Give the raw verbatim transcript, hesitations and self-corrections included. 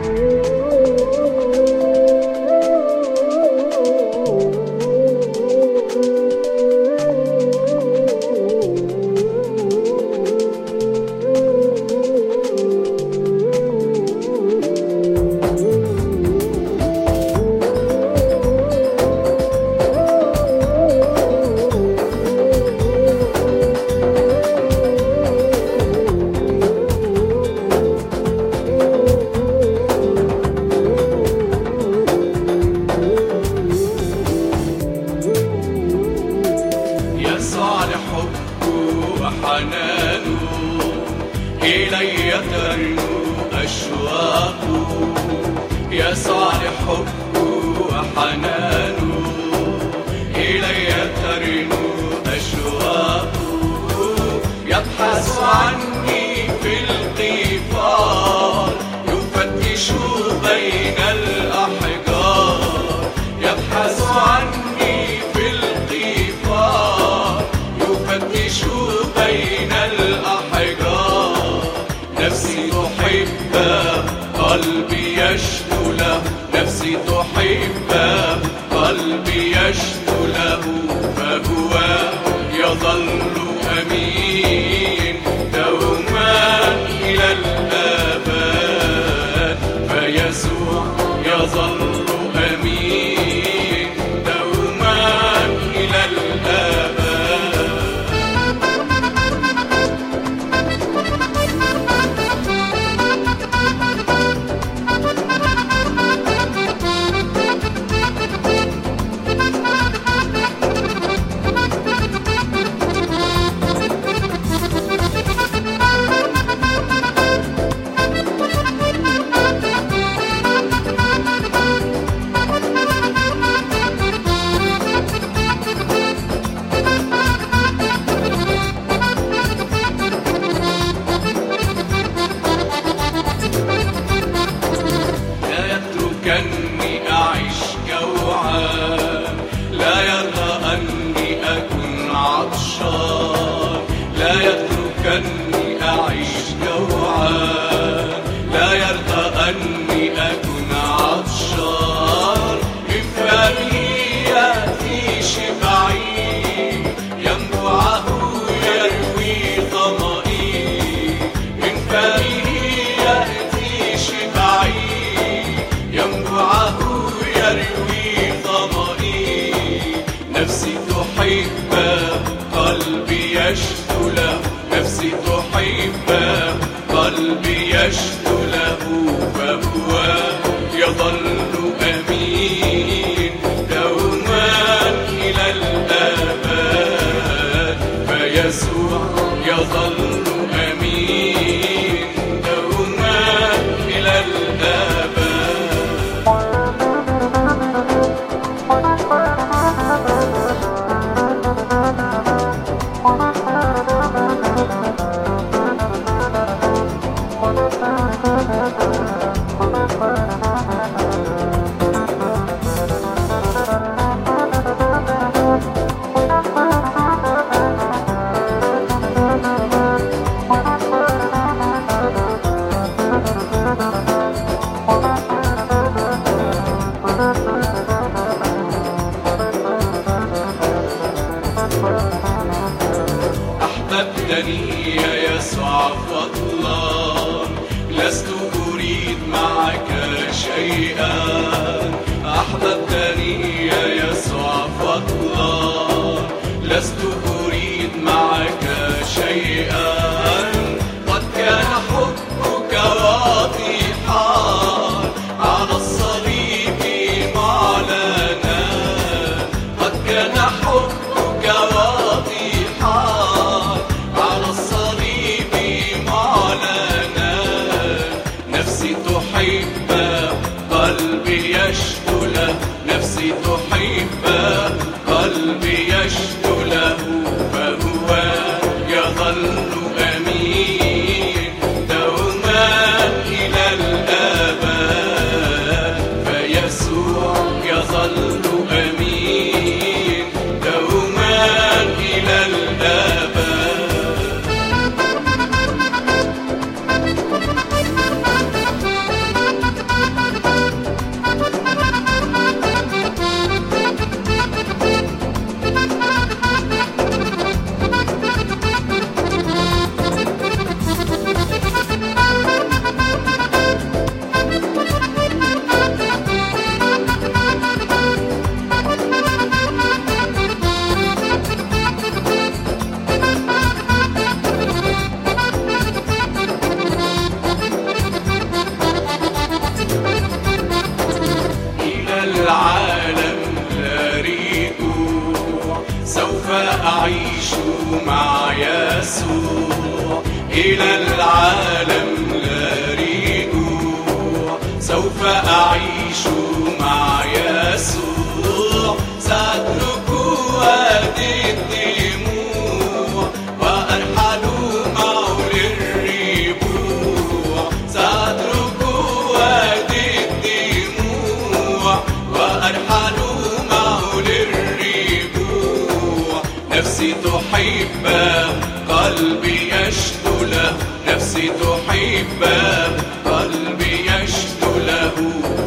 إلي ترنو أشواق يا صالح حب وحنان إلي ترنو أشواق يبحث عني في القفار يفتش بين الأحجار يبحث عني في القفار يفتش بين الأحجار نفسي تحبه قلبي يشدو له نفسي تحبه قلبي يشدو له فهو يظل أمين دوما إلى الآباد فيسوع يظل أمين دوما إلى الآباد كأني أعيش جوعان لا يرضى أني أكون عطشان لا يتركني أعيش جوعان لا يرضى أني أكون عطشان من فمه يأتي شبعي ينبوعه يروي ظمئي من فمه يأتي شبعي ينبوعه يروي ظمئي نفسي تحبه قلبي يشدو له نفسي تحبه قلبي يشدو له فهو يظل أمين دوما إلى الآباد فيسوع يظل أمين دوما إلى الآباد أحببتني يا يسوع فضلا لست أريد معك شيئا أحببتني يا يسوع فضلا لست أريد معك شيئا قد كان حبك واضحا على الصليب معلنا قد كان حبك واضحا على الصليب معلنا نفسي تحبه قلبي يشدو له نفسي تحبه قلبي يشدو له فهو يظل أمين دوما إلى الآباد فيسوع يظل أمين دوما إلى الآباد يسوع إلى العالم لا رجوع. سوف أعيش مع يسوع، سأترك وادي الدموع وأرحل معه للربوع. سأترك وادي الدموع وأرحل معه للربوع. نفسي تحبه، قلبي يشدو له، نفسي تحبه، قلبي يشدو له.